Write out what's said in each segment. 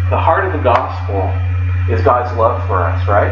The heart of the gospel is God's love for us, right?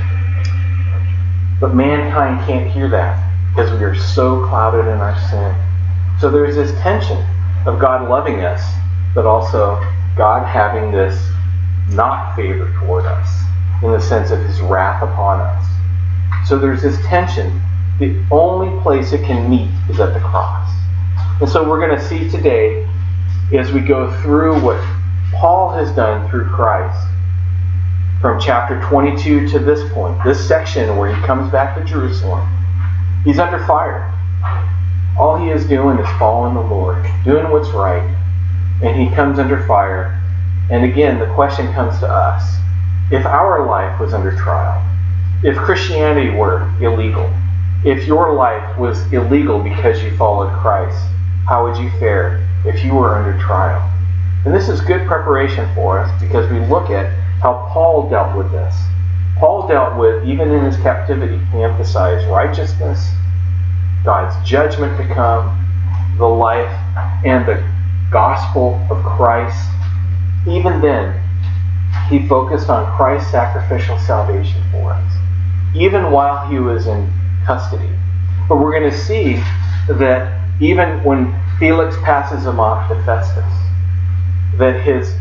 But mankind can't hear that because we are so clouded in our sin. So there's this tension of God loving us, but also God having this not favor toward us in the sense of his wrath upon us. So there's this tension. The only place it can meet is at the cross. And so we're going to see today, as we go through what Paul has done through Christ, from chapter 22 to this point, this section where he comes back to Jerusalem, he's under fire. All he is doing is following the Lord, doing what's right, and he comes under fire. And again, the question comes to us, if our life was under trial, if Christianity were illegal, if your life was illegal because you followed Christ, how would you fare if you were under trial? And this is good preparation for us because we look at how Paul dealt with this. Paul dealt with, even in his captivity, he emphasized righteousness, God's judgment to come, the life and the gospel of Christ. Even then, he focused on Christ's sacrificial salvation for us, even while he was in custody. But we're going to see that even when Felix passes him off to Festus, that his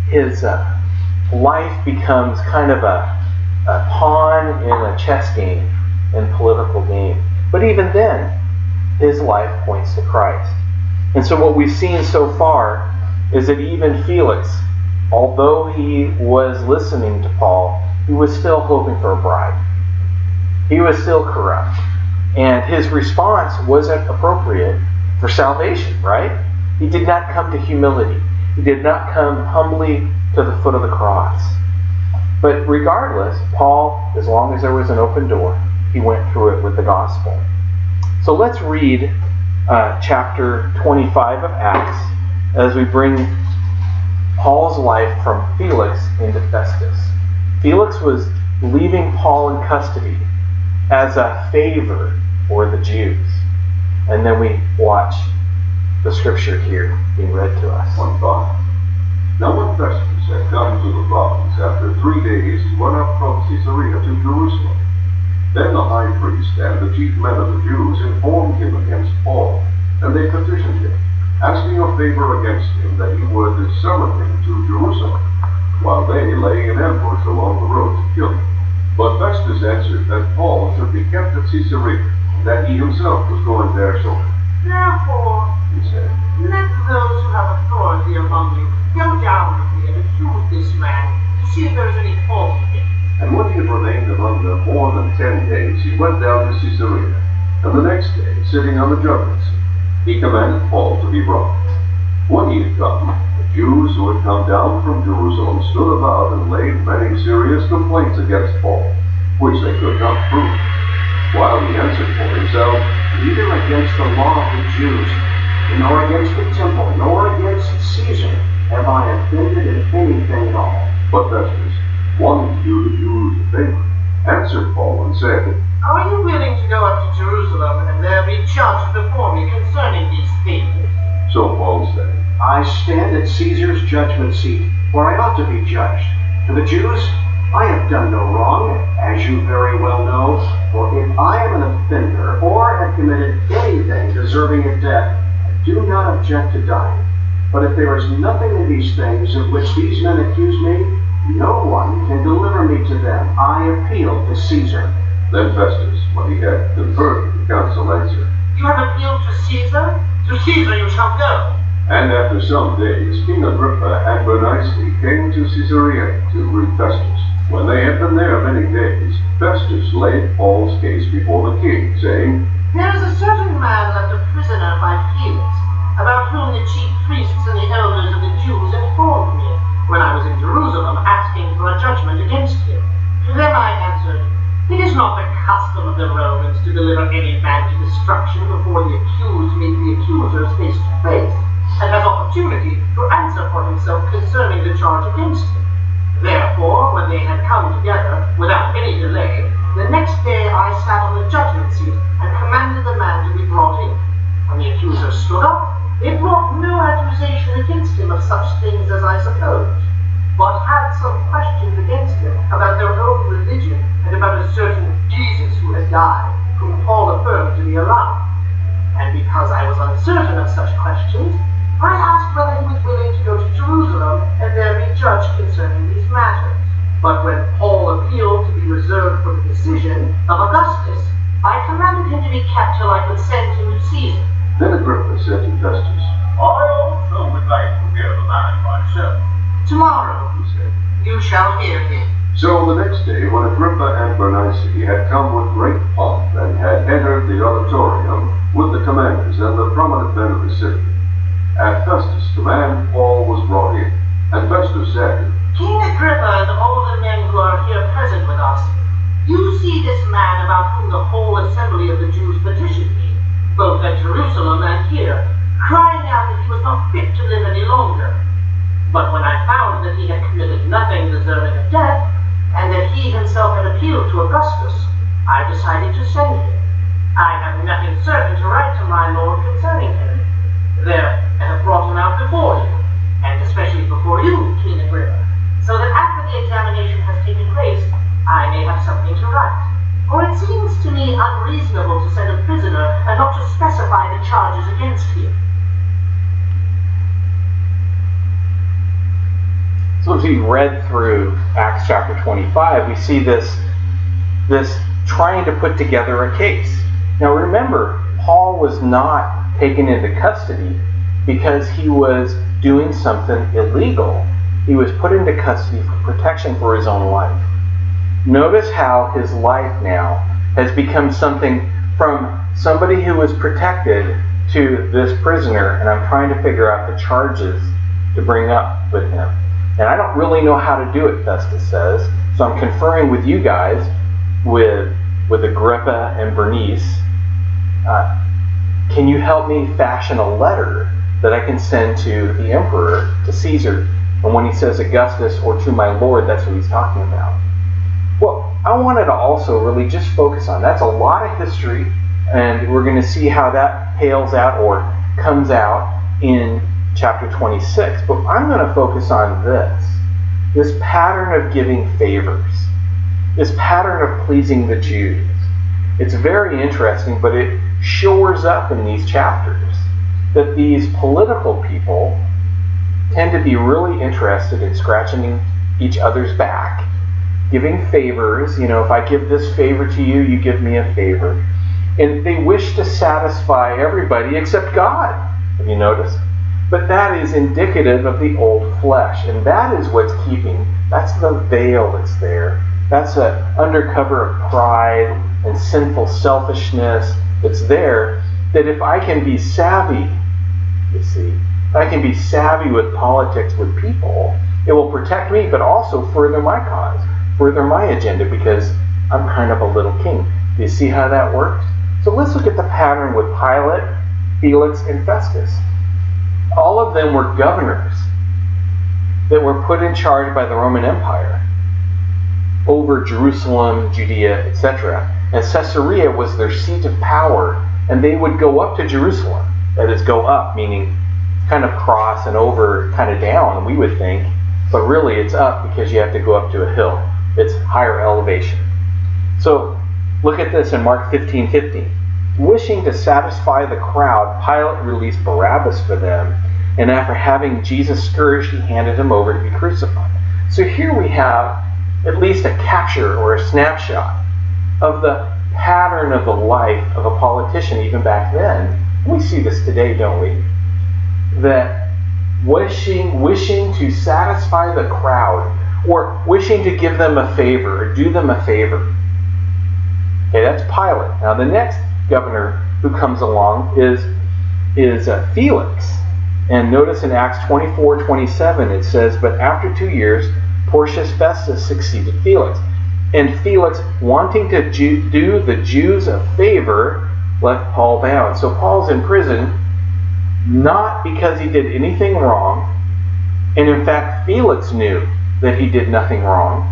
life becomes kind of a pawn in a chess game and political game. But even then, his life points to Christ. And so what we've seen so far is that even Felix, although he was listening to Paul, he was still hoping for a bribe. He was still corrupt. And his response wasn't appropriate for salvation, right? He did not come to humility. He did not come humbly to the foot of the cross. But regardless, Paul, as long as there was an open door, he went through it with the gospel. So let's read chapter 25 of Acts as we bring Paul's life from Felix into Festus. Felix was leaving Paul in custody as a favor for the Jews. And then we watch the scripture here being read to us. 1:5. Now when Festus had come to the province, after 3 days he went up from Caesarea to Jerusalem. Then the high priest and the chief men of the Jews informed him against Paul, and they petitioned him, asking a favor against him that he would summon him to Jerusalem, while they lay in ambush along the road to kill him. But Festus answered that Paul should be kept at Caesarea, and that he himself was going there shortly. Therefore, He said, let those who have authority among you go down with me and accuse this man, to see if there is any fault in him. And when he had remained among them more than 10 days, he went down to Caesarea. And the next day, sitting on the judgment seat, he commanded Paul to be brought. When he had come, the Jews who had come down from Jerusalem stood about and laid many serious complaints against Paul, which they could not prove. While he answered for himself, neither against the law of the Jews, nor against the temple, nor against Caesar have I offended in anything at all. But Festus, wanting to do the Jews a favor, answered Paul and said, Are you willing to go up to Jerusalem and there be judged before me concerning these things? So Paul said, I stand at Caesar's judgment seat, where I ought to be judged. To the Jews, I have done no wrong, as you very well know, for if I am an offender, or have committed anything deserving of death, I do not object to dying. But if there is nothing in these things of which these men accuse me, no one can deliver me to them. I appeal to Caesar. Then Festus, when he had conferred with the council, answered, You have appealed to Caesar? To Caesar you shall go. And after some days, King Agrippa and Bernice came to Caesarea to greet Festus. When they had been there many days, Festus laid Paul's case before the king, saying, There is a certain man left a prisoner by Felix, about whom the chief priests and the elders of the Jews informed me, when I was in Jerusalem, asking for a judgment against him. To them I answered, It is not the custom of the Romans to deliver any man to destruction before the accused meet the accusers face to face, and has opportunity to answer for himself concerning the charge against him. Therefore, when they had come together, without any delay, the next day I sat on the judgment seat and commanded the man to be brought in. When the accusers stood up, they brought no accusation against him of such things as I supposed, but a certain Jesus who had died, whom Paul affirmed to be alive. And because I was uncertain of such questions, I asked whether he was willing to go to Jerusalem and there be judged concerning these matters. But when Paul appealed to be reserved for the decision of Augustus, I commanded him to be kept till I could send him to Caesar. Then Agrippa said to Festus, I also would like to hear the man myself. Tomorrow, he said. you shall hear him. So the next day, when Agrippa and Bernice had come with great pomp and had entered the auditorium with the commanders and the prominent men of the city, at Festus' command, Paul was brought in, and Festus said, King Agrippa and all the men who are here present with us, you see this man about whom the whole assembly of the Jews petitioned me, both at Jerusalem and here, crying out that he was not fit to live any longer. But when I found that he had committed nothing deserving of death, and that he himself had appealed to Augustus, I decided to send him. I have nothing certain to write to my lord concerning him. There, I have brought him out before you, and especially before you, King Agrippa, so that after the examination has taken place, I may have something to write. For it seems to me unreasonable to send a prisoner and not to specify the charges against him. So as we read through Acts chapter 25, we see this trying to put together a case. Now remember, Paul was not taken into custody because he was doing something illegal. He was put into custody for protection for his own life. Notice how his life now has become something from somebody who was protected to this prisoner, and I'm trying to figure out the charges to bring up with him. And I don't really know how to do it, Festus says, so I'm conferring with you guys, with Agrippa and Bernice. Can you help me fashion a letter that I can send to the emperor, to Caesar? And when he says Augustus or to my lord, that's what he's talking about. Well, I wanted to also really just focus on, that's a lot of history, and we're going to see how that pales out or comes out in chapter 26. But I'm going to focus on this pattern of giving favors, this pattern of pleasing the Jews. It's very interesting, but it shores up in these chapters that these political people tend to be really interested in scratching each other's back, giving favors. You know, if I give this favor to you, you give me a favor. And they wish to satisfy everybody except God. Have you noticed? But that is indicative of the old flesh. And that is what's keeping, that's the veil that's there. That's an undercover of pride and sinful selfishness that's there. That if I can be savvy, you see, if I can be savvy with politics, with people, it will protect me, but also further my cause, further my agenda, because I'm kind of a little king. Do you see how that works? So let's look at the pattern with Pilate, Felix, and Festus. All of them were governors that were put in charge by the Roman Empire over Jerusalem, Judea, etc. And Caesarea was their seat of power, and they would go up to Jerusalem. That is, go up, meaning kind of cross and over, kind of down, we would think. But really it's up because you have to go up to a hill. It's higher elevation. So look at this in Mark 15:15. Wishing to satisfy the crowd, Pilate released Barabbas for them, and after having Jesus scourged, he handed him over to be crucified. So here we have at least a capture or a snapshot of the pattern of the life of a politician even back then. We see this today, don't we? That wishing to satisfy the crowd, or wishing to give them a favor, or do them a favor. Okay, that's Pilate. Now the next governor who comes along is Felix. And notice in Acts 24:27 it says, but after 2 years, Porcius Festus succeeded Felix. And Felix, wanting to do the Jews a favor, left Paul bound. So Paul's in prison, not because he did anything wrong, and in fact Felix knew that he did nothing wrong,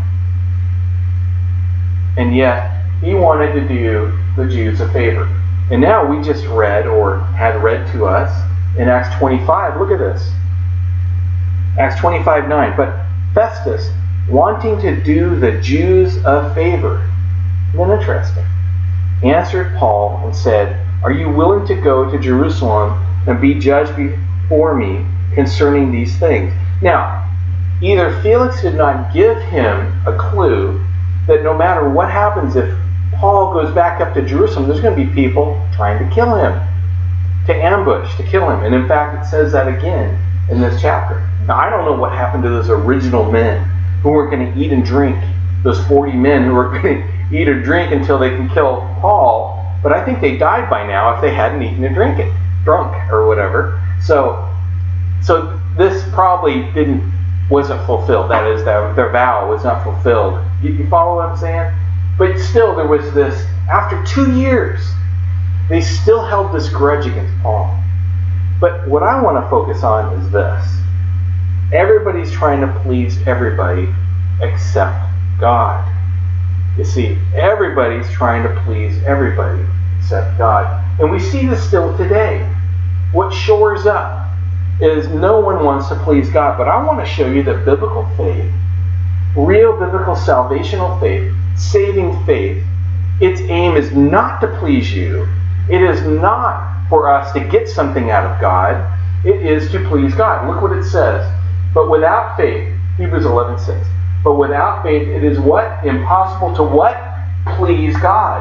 and yet he wanted to do the Jews a favor. And now we just read, or had read to us, in Acts 25, look at this. Acts 25:9, but Festus, wanting to do the Jews a favor. Isn't that interesting? He answered Paul and said, "Are you willing to go to Jerusalem and be judged before me concerning these things?" Now, either Felix did not give him a clue that no matter what happens, if Paul goes back up to Jerusalem, there's going to be people trying to kill him, to ambush, to kill him. And in fact, it says that again in this chapter. Now, I don't know what happened to those original men who were going to eat and drink, those 40 men who were going to eat or drink until they can kill Paul, but I think they died by now if they hadn't eaten and drunk or whatever. So this probably wasn't fulfilled. That is, their vow was not fulfilled. You follow what I'm saying? But still, there was this, after 2 years, they still held this grudge against Paul. But what I want to focus on is this. Everybody's trying to please everybody except God. You see, everybody's trying to please everybody except God. And we see this still today. What shores up is no one wants to please God. But I want to show you that biblical faith, real biblical salvational faith, saving faith, its aim is not to please you. It is not for us to get something out of God. It is to please God. Look what it says. But without faith, Hebrews 11:6. But without faith, it is what? Impossible to what? Please God.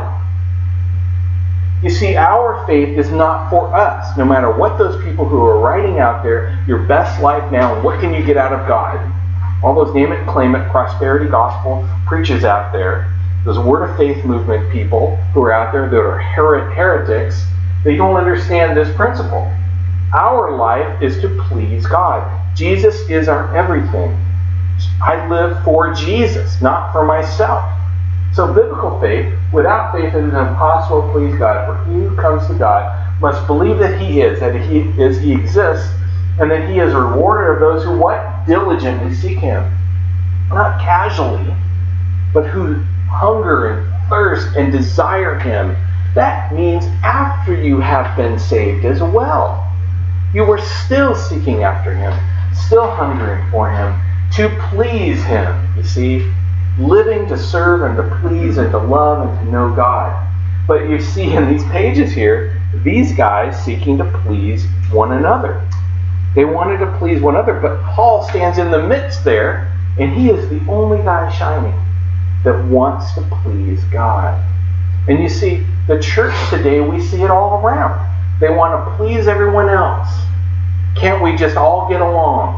You see, our faith is not for us. No matter what those people who are writing out there, your best life now, and what can you get out of God? All those name it, claim it, prosperity gospel preachers out there, those word of faith movement people who are out there that are heretics, they don't understand this principle. Our life is to please God. Jesus is our everything. I live for Jesus, not for myself. So biblical faith, without faith it is impossible to please God. For he who comes to God must believe that he is, that he exists, and that he is a rewarder of those who what? Diligently seek him. Not casually, but who hunger and thirst and desire him. That means after you have been saved as well. You were still seeking after him, still hungering for him, to please him. You see, living to serve and to please and to love and to know God. But you see in these pages here, these guys seeking to please one another. They wanted to please one another, but Paul stands in the midst there, and he is the only guy shining that wants to please God. And you see, the church today, we see it all around. They want to please everyone else. Can't we just all get along?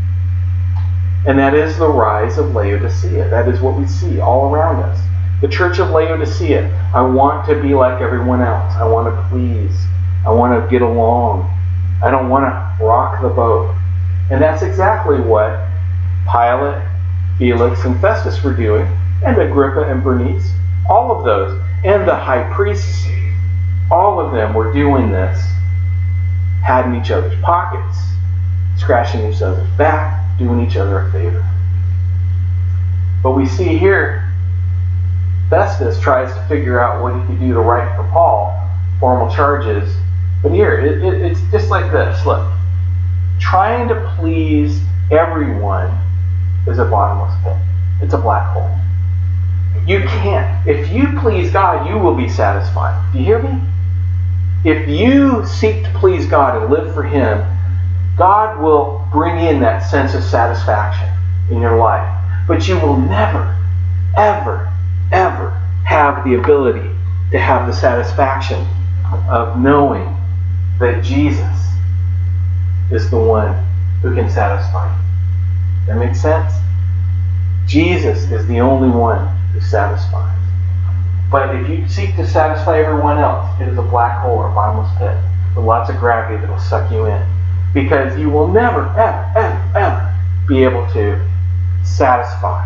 And that is the rise of Laodicea. That is what we see all around us. The church of Laodicea. I want to be like everyone else. I want to please. I want to get along. I don't want to rock the boat. And that's exactly what Pilate, Felix, and Festus were doing. And Agrippa and Bernice. All of those. And the high priests. All of them were doing this. Had in each other's pockets. Scratching each other's back. Doing each other a favor. But we see here, Festus tries to figure out what he could do to write for Paul, formal charges. But here, it's just like this. Look, trying to please everyone is a bottomless pit. It's a black hole. You can't. If you please God, you will be satisfied. Do you hear me? If you seek to please God and live for him, God will bring in that sense of satisfaction in your life. But you will never, ever, ever have the ability to have the satisfaction of knowing that Jesus is the one who can satisfy you. That makes sense? Jesus is the only one who satisfies. But if you seek to satisfy everyone else, it is a black hole or a bottomless pit with lots of gravity that will suck you in. Because you will never, ever, ever, ever be able to satisfy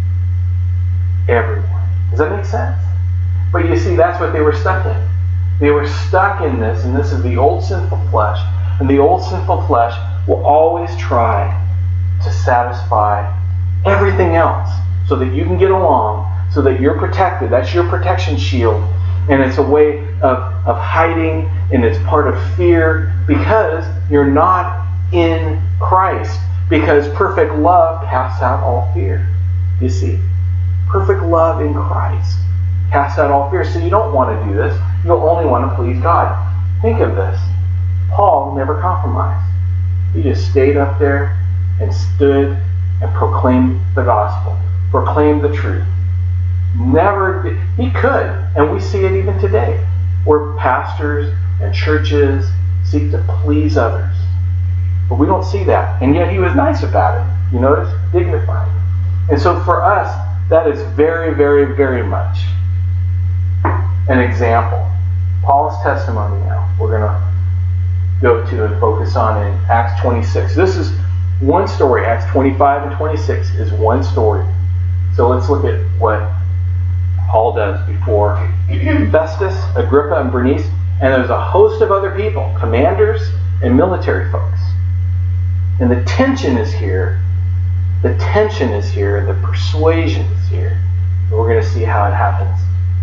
everyone. Does that make sense? But you see, that's what they were stuck in. They were stuck in this, and this is the old sinful flesh. And the old sinful flesh will always try to satisfy everything else so that you can get along, so that you're protected. That's your protection shield. And it's a way of hiding, and it's part of fear because you're not in Christ. Because perfect love casts out all fear. You see? Perfect love in Christ. Cast out all fear. So you don't want to do this. You'll only want to please God. Think of this. Paul never compromised. He just stayed up there and stood and proclaimed the gospel, proclaimed the truth. Never did. He could, and we see it even today, where pastors and churches seek to please others. But we don't see that, and yet he was nice about it. You notice? Dignified. And so for us, that is very, very, very much an example. Paul's testimony now, we're going to go to and focus on in Acts 26. This is one story. Acts 25 and 26 is one story. So let's look at what Paul does before Festus, Agrippa, and Bernice. And there's a host of other people, commanders and military folks. And the tension is here. The tension is here. The persuasion is here. And we're going to see how it happens.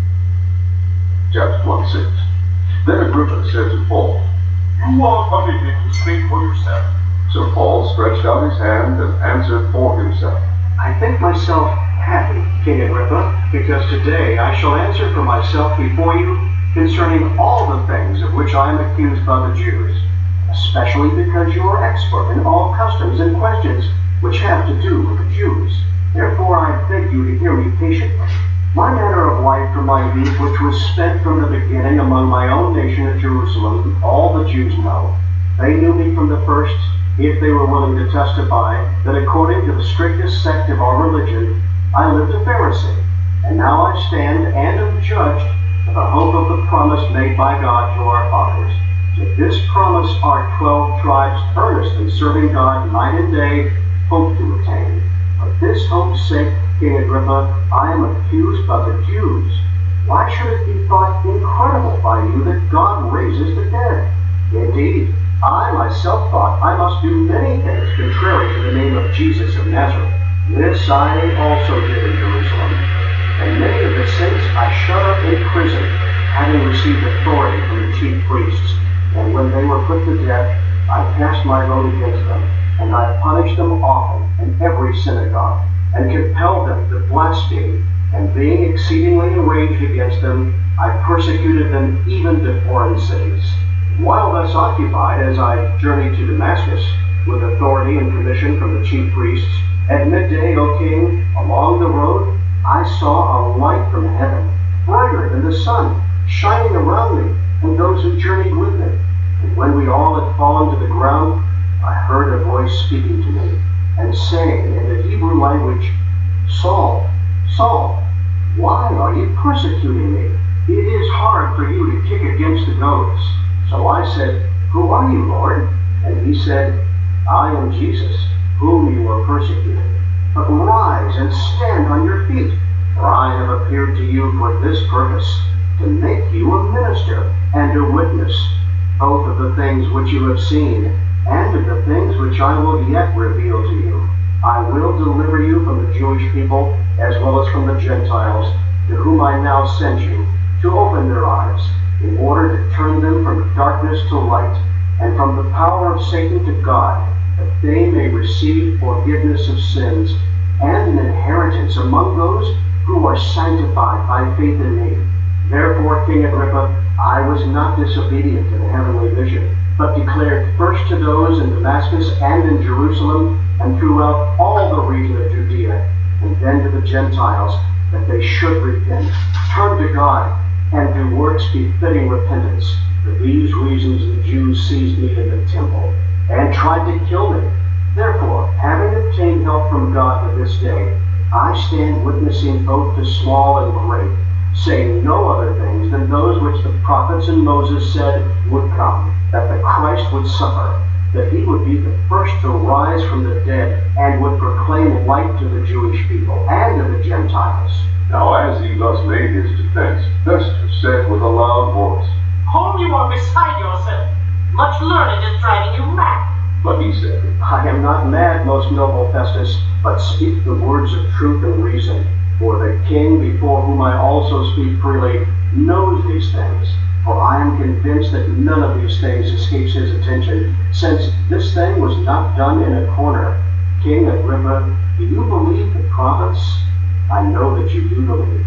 Chapter 26. Then Agrippa said to Paul, You are permitted to speak for yourself. So Paul stretched out his hand and answered for himself. I think myself happy, King Agrippa, because today I shall answer for myself before you concerning all the things of which I am accused by the Jews, especially because you are expert in all customs and questions which have to do with the Jews. Therefore I beg you to hear me patiently. My manner of life from my youth, which was spent from the beginning among my own nation at Jerusalem, all the Jews know. They knew me from the first, if they were willing to testify, that according to the strictest sect of our religion, I lived a Pharisee. And now I stand and am judged for the hope of the promise made by God to our fathers. To this promise our 12 tribes, earnestly serving God night and day, hope to attain. For this hope's sake, King Agrippa, I am accused by the Jews. Why should it be thought incredible by you that God raises the dead? Indeed, I myself thought I must do many things contrary to the name of Jesus of Nazareth. This I also did in Jerusalem. And many of the saints I shut up in prison, having received authority from the chief priests. And when they were put to death, I cast my vote against them, and I punished them often in every synagogue, and compelled them to blaspheme, and being exceedingly enraged against them, I persecuted them even to foreign cities. While thus occupied, as I journeyed to Damascus, with authority and commission from the chief priests, at midday, O king, along the road, I saw a light from heaven, brighter than the sun, shining around me and those who journeyed with me. And when we all had fallen to the ground, I heard a voice speaking to me, and saying in the Hebrew language, Saul, Saul, why are you persecuting me? It is hard for you to kick against the goads. So I said, Who are you, Lord? And he said, I am Jesus, whom you are persecuting. But rise and stand on your feet, for I have appeared to you for this purpose, to make you a minister and a witness, both of the things which you have seen, and of the things which I will yet reveal to you. I will deliver you from the Jewish people, as well as from the Gentiles, to whom I now send you, to open their eyes, in order to turn them from darkness to light, and from the power of Satan to God, that they may receive forgiveness of sins, and an inheritance among those who are sanctified by faith in me. Therefore, King Agrippa, I was not disobedient to the heavenly vision, but declared first to those in Damascus and in Jerusalem, and throughout all the region of Judea, and then to the Gentiles, that they should repent, turn to God, and do works befitting repentance. For these reasons the Jews seized me in the temple, and tried to kill me. Therefore, having obtained help from God to this day, I stand witnessing both to small and great, saying no other things than those which the prophets and Moses said would come, that the Christ would suffer, that he would be the first to rise from the dead, and would proclaim light to the Jewish people and to the Gentiles. Now as he thus made his defense, Festus said with a loud voice, Paul, you are beside yourself. Much learning is driving you mad. But he said, I am not mad, most noble Festus, but speak the words of truth and reason. For the king, before whom I also speak freely, knows these things. For I am convinced that none of these things escapes his attention, since this thing was not done in a corner. King Agrippa, do you believe the prophets? I know that you do believe.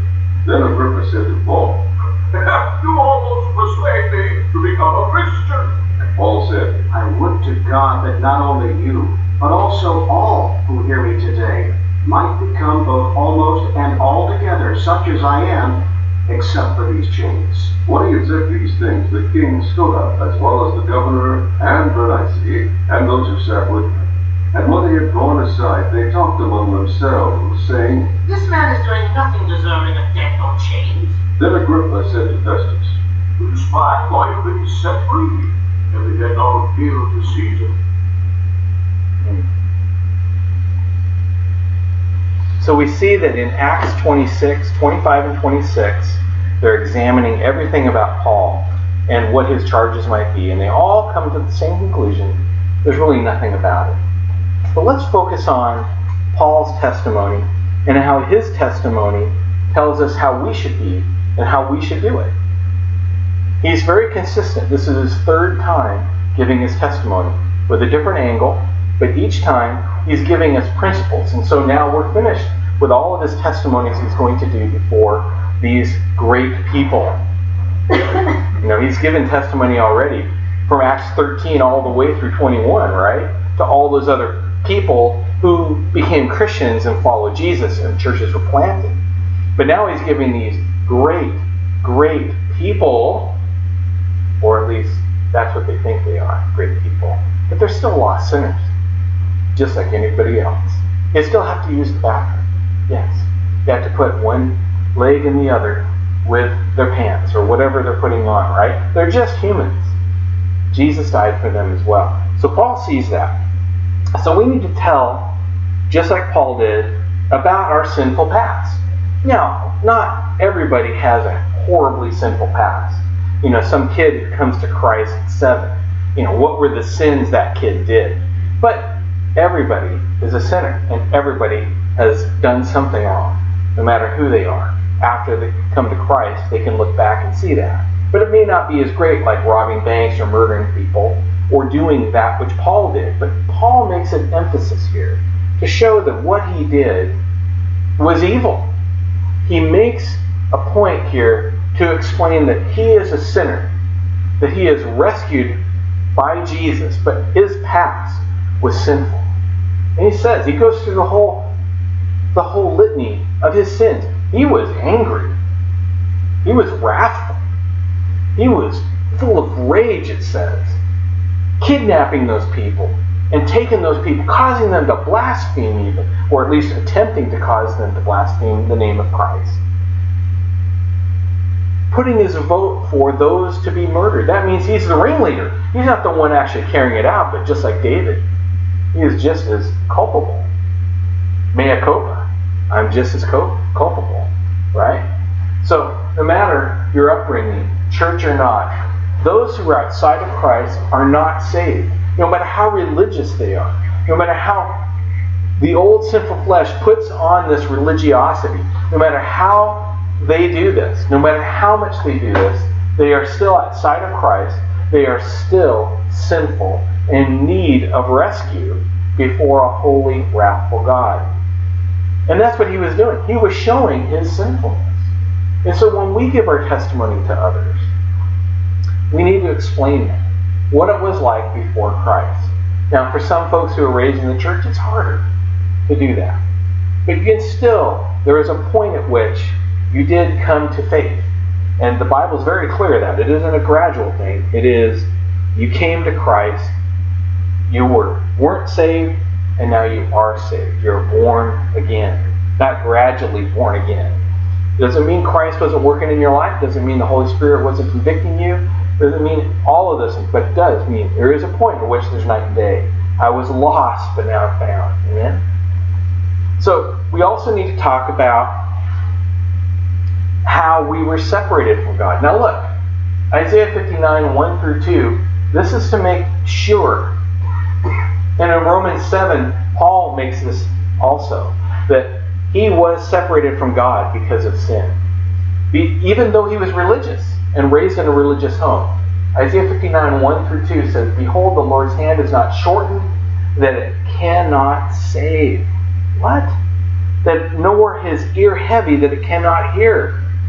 Then Agrippa said to Paul, You almost persuade me to become a Christian. Paul said, I would to God that not only you, but also all who hear me today might become both almost and altogether such as I am, except for these chains. When he had said these things, the king stood up, as well as the governor and Bernice, and those who sat with him. And when they had gone aside, they talked among themselves, saying, This man is doing nothing deserving of death or chains. Then Agrippa said to Festus, This man might have been set free if he had not appealed to Caesar. So we see that in Acts 26, 25 and 26, they're examining everything about Paul and what his charges might be. And they all come to the same conclusion. There's really nothing about it. But let's focus on Paul's testimony and how his testimony tells us how we should be and how we should do it. He's very consistent. This is his third time giving his testimony with a different angle, but each time he's giving us principles. And so now we're finished with all of his testimonies he's going to do before these great people. He's given testimony already from Acts 13 all the way through 21, right? To all those other people who became Christians and followed Jesus and churches were planted. But now he's giving these great, great people, or at least that's what they think they are, great people. But they're still lost sinners, just like anybody else. They still have to use the bathroom. Yes. They have to put one leg in the other with their pants or whatever they're putting on, right? They're just humans. Jesus died for them as well. So Paul sees that. So we need to tell, just like Paul did, about our sinful past. Now, not everybody has a horribly sinful past. Some kid comes to Christ at 7. What were the sins that kid did? But everybody is a sinner, and everybody has done something wrong, no matter who they are. After they come to Christ, they can look back and see that. But it may not be as great, like robbing banks or murdering people, or doing that which Paul did. But Paul makes an emphasis here to show that what he did was evil. He makes a point here to explain that he is a sinner, that he is rescued by Jesus, but his past was sinful. And he says, he goes through the whole litany of his sins. He was angry. He was wrathful. He was full of rage, it says. Kidnapping those people and taking those people, causing them to blaspheme even, or at least attempting to cause them to blaspheme the name of Christ. Putting his vote for those to be murdered. That means he's the ringleader. He's not the one actually carrying it out, but just like David, he is just as culpable. Mea culpa. I'm just as culpable, right? So, no matter your upbringing, church or not, those who are outside of Christ are not saved. No matter how religious they are, no matter how the old sinful flesh puts on this religiosity, no matter how they do this, no matter how much they do this, they are still outside of Christ. They are still sinful, in need of rescue before a holy, wrathful God. And that's what he was doing. He was showing his sinfulness. And so when we give our testimony to others, we need to explain that, what it was like before Christ. Now, for some folks who are raised in the church, it's harder to do that. But you can still, there is a point at which you did come to faith. And the Bible is very clear that it isn't a gradual thing. It is, you came to Christ, you weren't saved, and now you are saved. You're born again. Not gradually born again. Doesn't mean Christ wasn't working in your life. Doesn't mean the Holy Spirit wasn't convicting you. Doesn't mean all of this, but it does mean there is a point at which there's night and day. I was lost, but now I'm found. Amen? So we also need to talk about how we were separated from God. Now look, Isaiah 59, 1 through 2, this is to make sure. And in Romans 7, Paul makes this also, that he was separated from God because of sin. Even though he was religious and raised in a religious home. Isaiah 59, 1 through 2 says, Behold, the Lord's hand is not shortened, that it cannot save. What? That nor his ear heavy, that it cannot hear.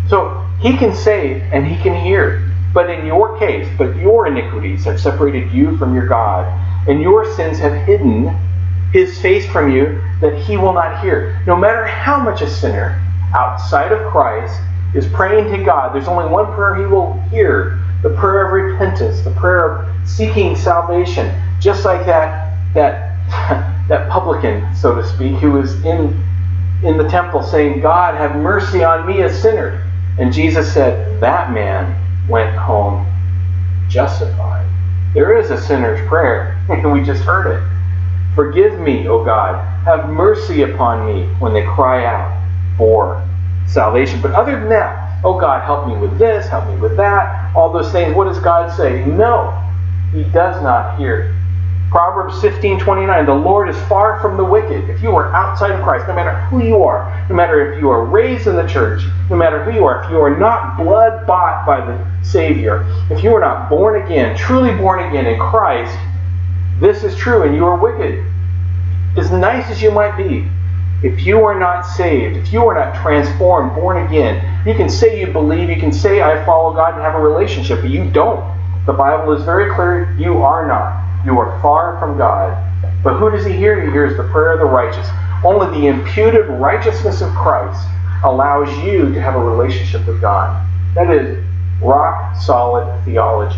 So he can save and he can hear. But in your case, your iniquities have separated you from your God, and your sins have hidden his face from you that he will not hear. No matter how much a sinner outside of Christ is praying to God, there's only one prayer he will hear, the prayer of repentance, the prayer of seeking salvation. Just like that publican, so to speak, who was in the temple saying, God, have mercy on me, a sinner. And Jesus said, that man went home justified. There is a sinner's prayer, and we just heard it. Forgive me, O God, have mercy upon me, when they cry out for salvation. But other than that, oh God, help me with this, help me with that, all those things, what does God say? No, he does not hear. Proverbs 15:29, the Lord is far from the wicked. If you are outside of Christ, no matter who you are, no matter if you are raised in the church, no matter who you are, if you are not blood bought by the Savior, if you are not born again, truly born again in Christ, this is true and you are wicked. As nice as you might be, if you are not saved, if you are not transformed, born again, you can say you believe, you can say I follow God and have a relationship, but you don't. The Bible is very clear, you are not. You are far from God. But who does he hear? He hears the prayer of the righteous. Only the imputed righteousness of Christ allows you to have a relationship with God. That is rock solid theology.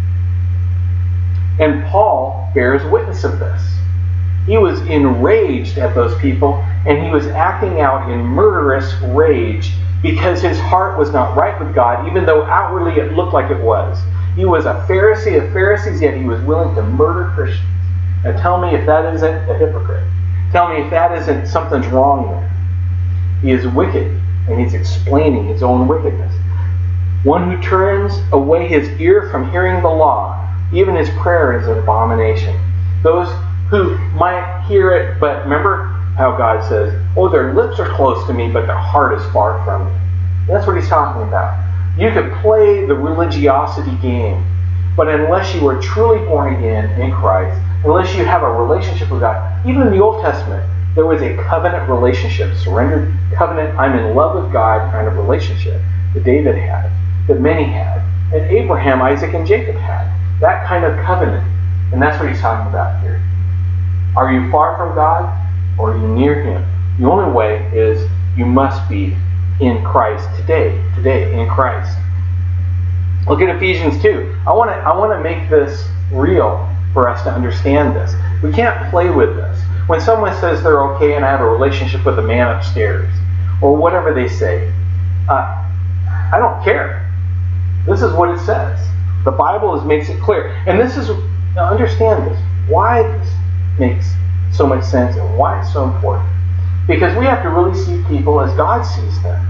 And Paul bears witness of this. He was enraged at those people, and he was acting out in murderous rage because his heart was not right with God, even though outwardly it looked like it was. He was a Pharisee of Pharisees, yet he was willing to murder Christians. Now tell me if that isn't a hypocrite. Tell me if that isn't something's wrong there. He is wicked, and he's explaining his own wickedness. One who turns away his ear from hearing the law, even his prayer is an abomination. Those who might hear it, but remember how God says, oh, their lips are close to me, but their heart is far from me. That's what he's talking about. You can play the religiosity game, but unless you are truly born again in Christ, unless you have a relationship with God, even in the Old Testament, there was a covenant relationship, surrendered covenant, I'm in love with God kind of relationship that David had, that many had, and Abraham, Isaac, and Jacob had. That kind of covenant. And that's what he's talking about here. Are you far from God, or are you near him? The only way is you must be in Christ today in Christ. Look at Ephesians 2. I want to make this real for us to understand this. We can't play with this. When someone says they're okay and I have a relationship with the man upstairs, or whatever they say, I don't care. This is what it says. The Bible makes it clear. And this is, now understand this, why this makes so much sense and why it's so important. Because we have to really see people as God sees them.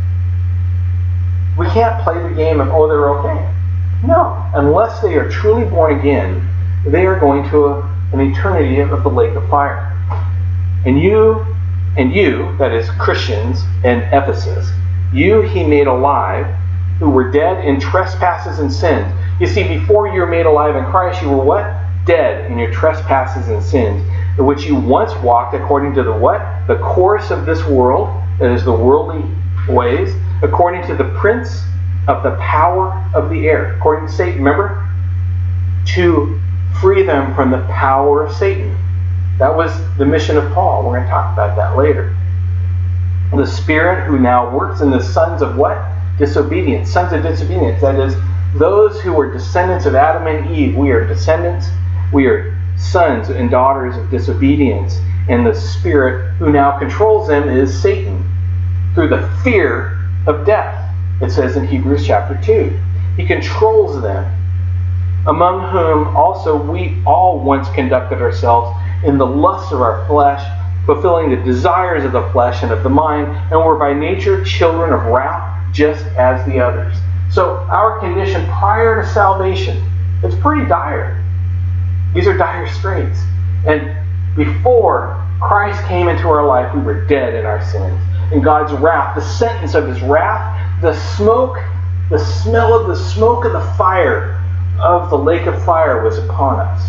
We can't play the game of, oh, they're okay. No, unless they are truly born again, they are going to an eternity of the lake of fire. And you, that is Christians in Ephesus, you he made alive, who were dead in trespasses and sins. You see, before you were made alive in Christ, you were what? Dead in your trespasses and sins, in which you once walked according to the what? The course of this world, that is the worldly ways, according to the prince of the power of the air, according to Satan, remember? To free them from the power of Satan. That was the mission of Paul. We're going to talk about that later. The Spirit who now works in the sons of what? Disobedience. Sons of disobedience. That is, those who were descendants of Adam and Eve. We are descendants. We are sons and daughters of disobedience. And the Spirit who now controls them is Satan, through the fear of death. It says in Hebrews chapter 2. He controls them, among whom also we all once conducted ourselves in the lusts of our flesh, fulfilling the desires of the flesh and of the mind, and were by nature children of wrath, just as the others. So our condition prior to salvation is pretty dire. These are dire straits. And before Christ came into our life, we were dead in our sins. And God's wrath, the sentence of his wrath, the smoke, the smell of the smoke of the fire of the lake of fire was upon us.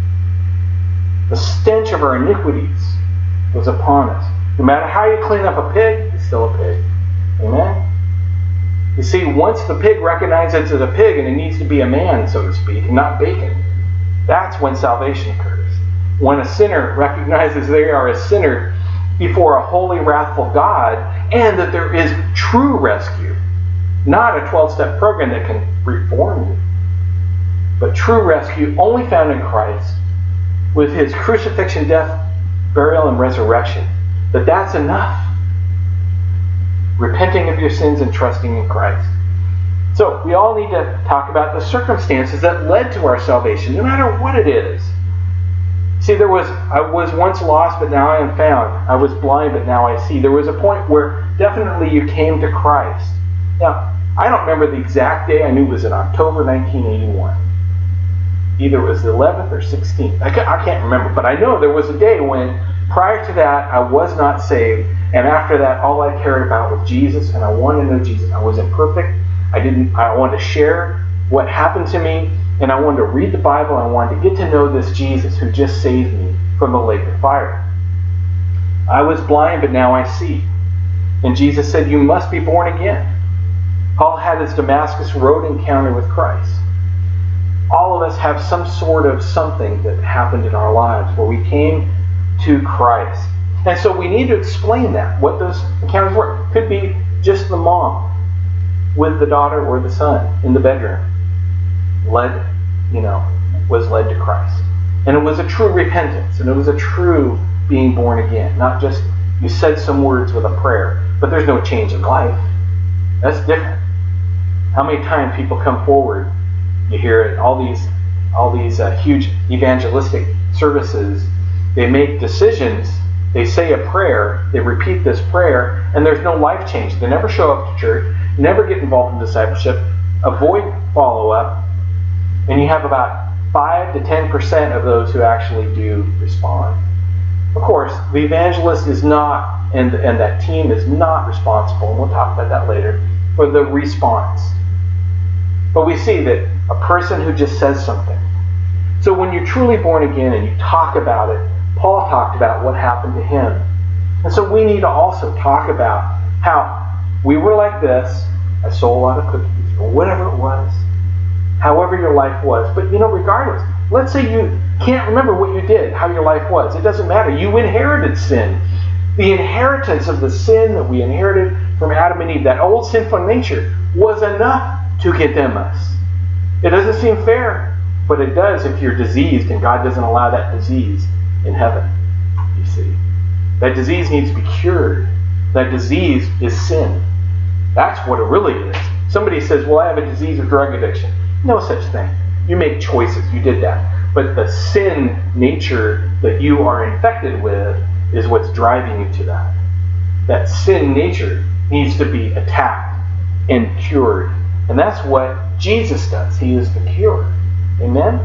The stench of our iniquities was upon us. No matter how you clean up a pig, it's still a pig. Amen? You see, once the pig recognizes it's a pig and it needs to be a man, so to speak, and not bacon, that's when salvation occurs. When a sinner recognizes they are a sinner before a holy, wrathful God, and that there is true rescue, not a 12-step program that can reform you, but true rescue only found in Christ, with his crucifixion, death, burial, and resurrection, that's enough. Repenting of your sins and trusting in Christ. So we all need to talk about the circumstances that led to our salvation, no matter what it is. See, I was once lost, but now I am found. I was blind, but now I see. There was a point where definitely you came to Christ. Now, I don't remember the exact day. I knew it was in October 1981. Either it was the 11th or 16th. I can't remember, but I know there was a day when, prior to that, I was not saved, and after that, all I cared about was Jesus, and I wanted to know Jesus. I was imperfect. I wanted to share what happened to me, and I wanted to read the Bible, and I wanted to get to know this Jesus who just saved me from the lake of fire. I was blind, but now I see. And Jesus said, you must be born again. Paul had his Damascus Road encounter with Christ. All of us have some sort of something that happened in our lives where we came to Christ. And so we need to explain that, what those encounters were. Could be just the mom with the daughter or the son in the bedroom was led to Christ. And it was a true repentance, and it was a true being born again. Not just you said some words with a prayer, but there's no change in life. That's different. How many times people come forward, you hear it, all these huge evangelistic services, they make decisions, they say a prayer, they repeat this prayer, and there's no life change. They never show up to church, never get involved in discipleship, avoid follow-up, and you have about 5 to 10% of those who actually do respond. Of course, the evangelist is not, and that team is not responsible, and we'll talk about that later, for the response. But we see that a person who just says something. So when you're truly born again and you talk about it, Paul talked about what happened to him. And so we need to also talk about how we were like this, I sold a lot of cookies, or whatever it was, however your life was. But regardless, let's say you can't remember what you did, how your life was. It doesn't matter. You inherited sin. The inheritance of the sin that we inherited from Adam and Eve, that old sinful nature, was enough to condemn us. It doesn't seem fair, but it does if you're diseased and God doesn't allow that disease in heaven. You see, that disease needs to be cured. That disease is sin. That's what it really is. Somebody says, well, I have a disease of drug addiction. No such thing. You make choices. You did that. But the sin nature that you are infected with is what's driving you to that. That sin nature needs to be attacked and cured. And that's what Jesus does. He is the cure. Amen?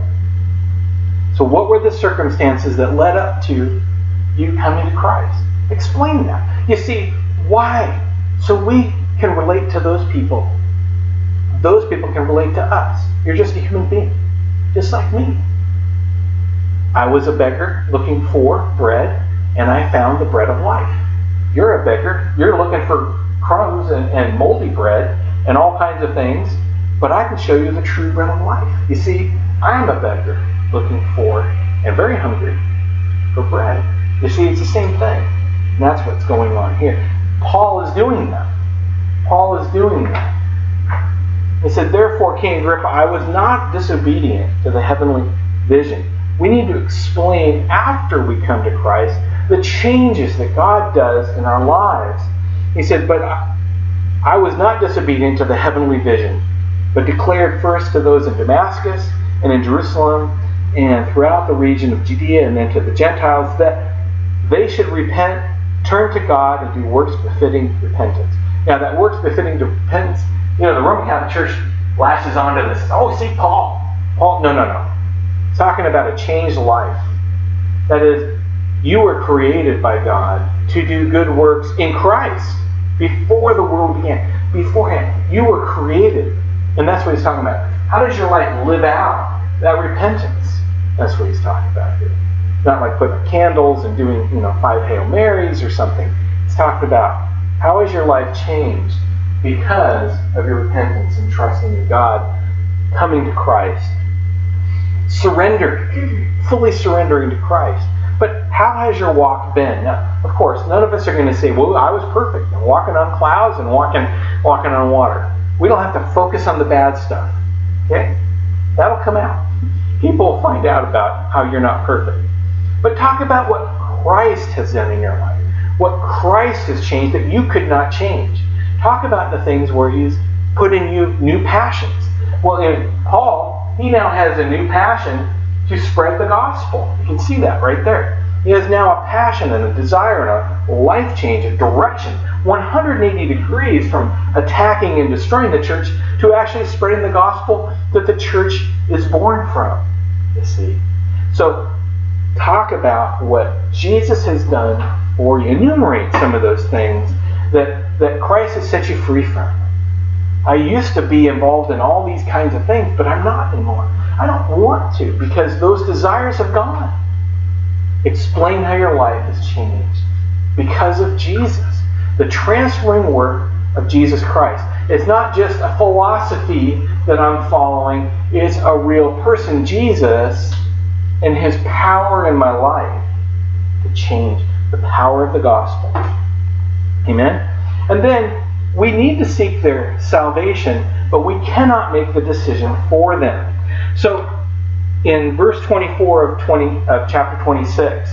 So what were the circumstances that led up to you coming to Christ? Explain that. You see, why? So we can relate to those people. Those people can relate to us. You're just a human being, just like me. I was a beggar looking for bread, and I found the bread of life. You're a beggar. You're looking for crumbs and moldy bread and all kinds of things, but I can show you the true bread of life. You see, I'm a beggar looking for and very hungry for bread. You see, it's the same thing. And that's what's going on here. Paul is doing that. Paul is doing that. He said, therefore, King Agrippa, I was not disobedient to the heavenly vision. We need to explain after we come to Christ the changes that God does in our lives. He said, but I was not disobedient to the heavenly vision, but declared first to those in Damascus and in Jerusalem and throughout the region of Judea and then to the Gentiles that they should repent, turn to God, and do works befitting repentance. Now that works befitting repentance, the Roman Catholic Church lashes onto this. Oh, see, Paul, no. It's talking about a changed life. That is, you were created by God to do good works in Christ before the world began. Beforehand, you were created. And that's what he's talking about. How does your life live out that repentance? That's what he's talking about here. Not like putting up candles and doing, 5 Hail Marys or something. He's talking about how has your life changed because of your repentance and trusting in God, coming to Christ. Fully surrendering to Christ. But how has your walk been? Now, of course, none of us are going to say, well, I was perfect. I'm walking on clouds and walking on water. We don't have to focus on the bad stuff. Okay? That'll come out. People will find out about how you're not perfect. But talk about what Christ has done in your life. What Christ has changed that you could not change. Talk about the things where He's put in you new passions. Well, in Paul, he now has a new passion to spread the gospel. You can see that right there. He has now a passion and a desire and a life change, a direction, 180 degrees from attacking and destroying the church to actually spreading the gospel that the church is born from. You see. So, talk about what Jesus has done for you. Enumerate some of those things that Christ has set you free from. I used to be involved in all these kinds of things, but I'm not anymore. I don't want to because those desires have gone. Explain how your life has changed because of Jesus. The transforming work of Jesus Christ. It's not just a philosophy that I'm following. It's a real person, Jesus, and His power in my life to change. The power of the gospel. Amen? And then we need to seek their salvation, but we cannot make the decision for them. So, in verse 24 of chapter 26,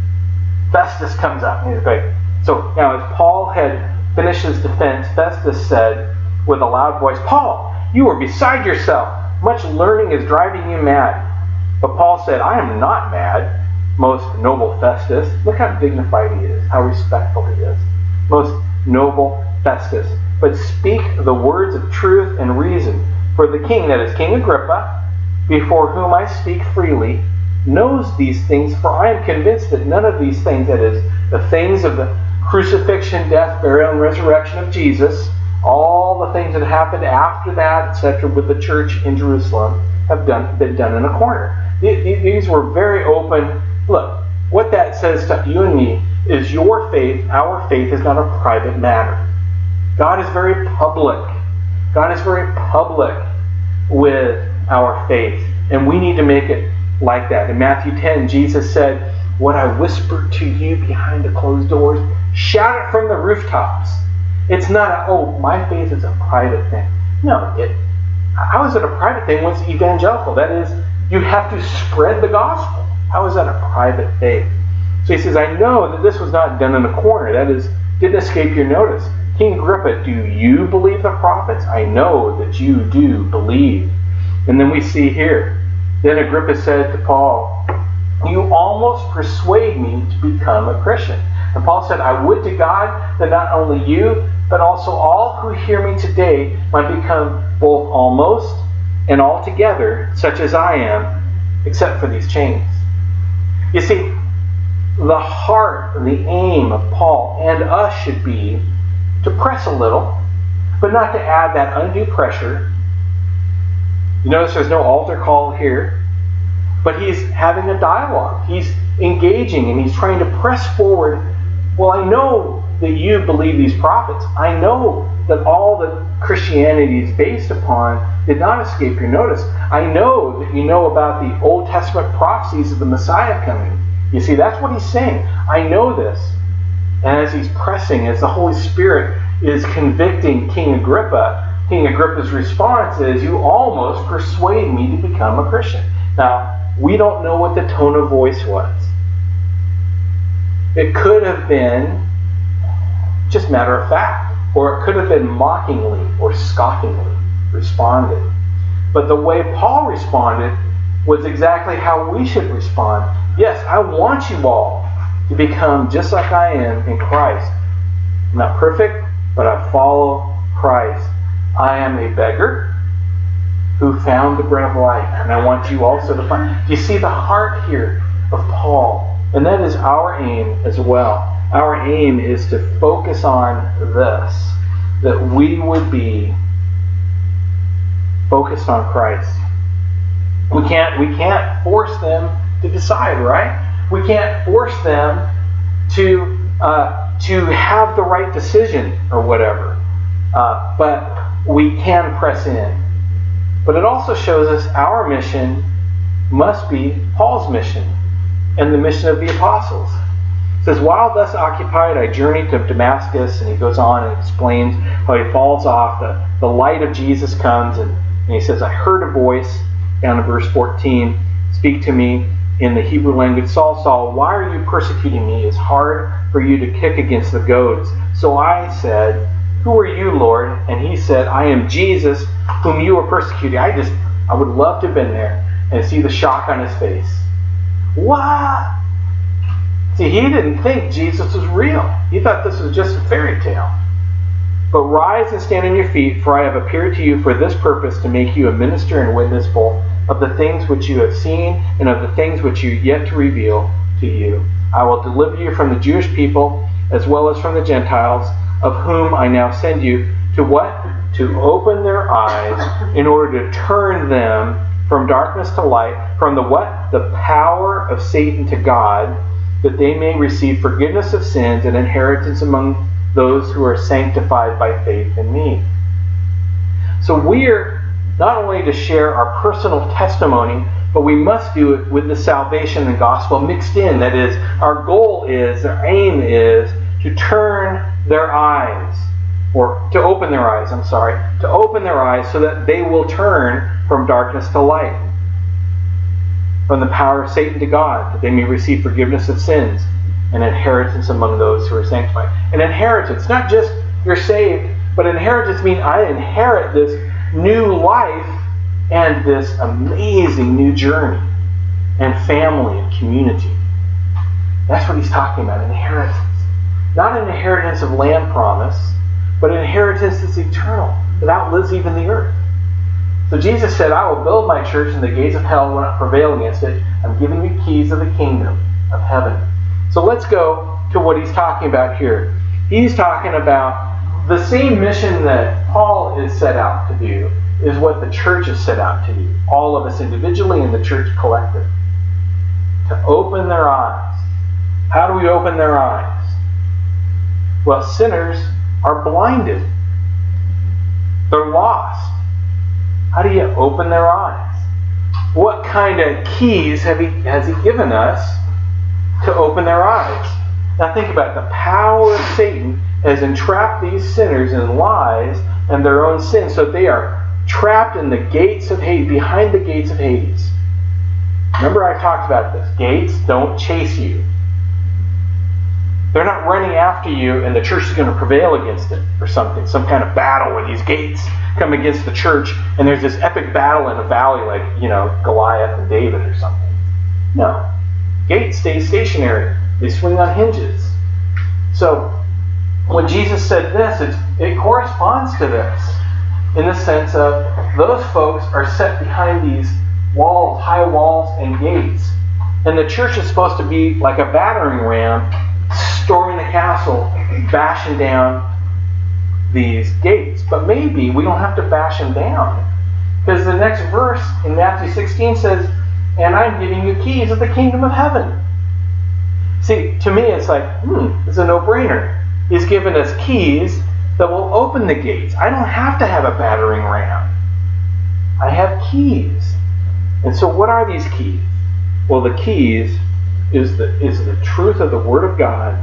Festus comes up and he's like, so now as Paul had finished his defense, Festus said with a loud voice, Paul, you are beside yourself. Much learning is driving you mad. But Paul said, I am not mad, most noble Festus. Look how dignified he is, how respectful he is. Most noble Festus. But speak the words of truth and reason. For the king, that is King Agrippa, before whom I speak freely, knows these things, for I am convinced that none of these things, that is, the things of the crucifixion, death, burial, and resurrection of Jesus, all the things that happened after that, etc., with the church in Jerusalem, have been done in a corner. These were very open. Look, what that says to you and me is your faith, our faith, is not a private matter. God is very public. God is very public with our faith. And we need to make it like that. In Matthew 10, Jesus said, what I whispered to you behind the closed doors, shout it from the rooftops. It's not, my faith is a private thing. No, how is it a private thing when it's evangelical? That is, you have to spread the gospel. How is that a private faith? So he says, I know that this was not done in a corner. That is, didn't escape your notice. King Agrippa, do you believe the prophets? I know that you do believe. And then we see here, then Agrippa said to Paul, you almost persuade me to become a Christian. And Paul said, I would to God that not only you, but also all who hear me today might become both almost and altogether such as I am, except for these chains. You see, the heart, the aim of Paul and us should be to press a little, but not to add that undue pressure. You notice there's no altar call here, but he's having a dialogue. He's engaging and he's trying to press forward. Well, I know that you believe these prophets. I know that all that Christianity is based upon did not escape your notice. I know that you know about the Old Testament prophecies of the Messiah coming. You see, that's what he's saying. I know this. And as he's pressing, as the Holy Spirit is convicting King Agrippa's response is, you almost persuade me to become a Christian. Now, we don't know what the tone of voice was. It could have been just matter of fact, or it could have been mockingly or scoffingly responded. But the way Paul responded was exactly how we should respond. Yes, I want you all to become just like I am in Christ. I'm not perfect, but I follow Christ. I am a beggar who found the bread of life, and I want you also to find. Do you see the heart here of Paul? And that is our aim as well. Our aim is to focus on this, that we would be focused on Christ. We can't force them to decide, right? We can't force them to have the right decision or whatever. but we can press in. But it also shows us our mission must be Paul's mission and the mission of the apostles. It says, while thus occupied, I journeyed to Damascus, and he goes on and explains how he falls off. The light of Jesus comes, and he says, I heard a voice, down in verse 14, speak to me in the Hebrew language, Saul, Saul, why are you persecuting me? It's hard for you to kick against the goads. So I said, who are you, Lord? And he said, I am Jesus, whom you are persecuting. I would love to have been there and see the shock on his face. What? See, he didn't think Jesus was real. He thought this was just a fairy tale. But rise and stand on your feet, for I have appeared to you for this purpose, to make you a minister and witness both of the things which you have seen and of the things which you yet to reveal to you. I will deliver you from the Jewish people as well as from the Gentiles, of whom I now send you, to what? To open their eyes in order to turn them from darkness to light, from the what? The power of Satan to God, that they may receive forgiveness of sins and inheritance among those who are sanctified by faith in me. So we're not only to share our personal testimony, but we must do it with the salvation and gospel mixed in. That is, our aim is to turn their eyes, or to open their eyes, to open their eyes so that they will turn from darkness to light, from the power of Satan to God, that they may receive forgiveness of sins and inheritance among those who are sanctified. An inheritance, not just you're saved, but inheritance means I inherit this new life and this amazing new journey and family and community. That's what he's talking about, inheritance. Not an inheritance of land promise, but an inheritance that's eternal, that outlives even the earth. So Jesus said, I will build my church and the gates of hell will not prevail against it. I'm giving you keys of the kingdom of heaven. So let's go to what he's talking about here. He's talking about the same mission that Paul is set out to do is what the church is set out to do. All of us individually and the church collective. To open their eyes. How do we open their eyes? Well, sinners are blinded. They're lost. How do you open their eyes? What kind of keys has he given us to open their eyes? Now think about it. The power of Satan has entrapped these sinners in lies and their own sins, so they are trapped in the gates of Hades, behind the gates of Hades. Remember I talked about this. Gates don't chase you. They're not running after you and the church is going to prevail against it or something. Some kind of battle where these gates come against the church and there's this epic battle in a valley like, Goliath and David or something. No. Gates stay stationary. They swing on hinges. So when Jesus said this, it corresponds to this in the sense of those folks are set behind these walls, high walls and gates. And the church is supposed to be like a battering ram storming the castle, bashing down these gates. But maybe we don't have to bash them down. Because the next verse in Matthew 16 says, and I'm giving you keys of the kingdom of heaven. See, to me it's like, it's a no-brainer. He's given us keys that will open the gates. I don't have to have a battering ram. I have keys. And so what are these keys? Well, the keys is the truth of the Word of God.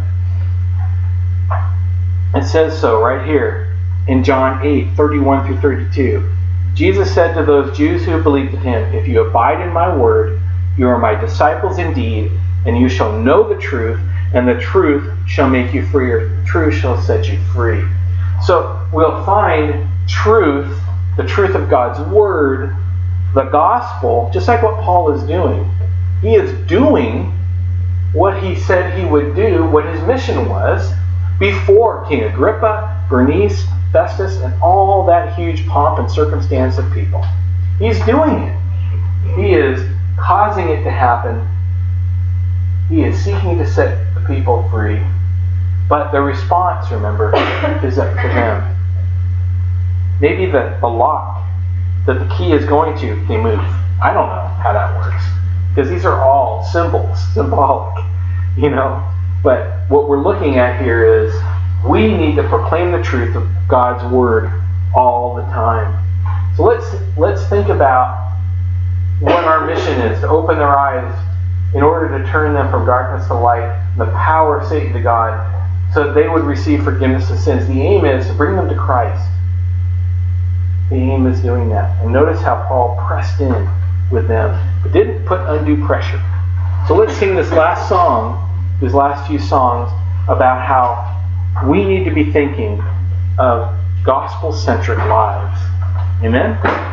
It says so right here in John 8:31 through 32. Jesus said to those Jews who believed in him, if you abide in my word, you are my disciples indeed, and you shall know the truth, and the truth shall make you free, or the truth shall set you free. So we'll find truth, the truth of God's word, the gospel, just like what Paul is doing. He is doing what he said he would do, what his mission was, before King Agrippa, Bernice, Festus, and all that huge pomp and circumstance of people. He's doing it. He is causing it to happen. He is seeking to set the people free. But the response, remember, is up to him. Maybe the lock that the key is going to, they move. I don't know how that works. Because these are all symbolic, But what we're looking at here is we need to proclaim the truth of God's Word all the time. So let's think about what our mission is, to open their eyes in order to turn them from darkness to light, the power of Satan to God, so that they would receive forgiveness of sins. The aim is to bring them to Christ. The aim is doing that. And notice how Paul pressed in with them, but didn't put undue pressure. So let's sing this last song, these last few songs, about how we need to be thinking of gospel-centric lives. Amen?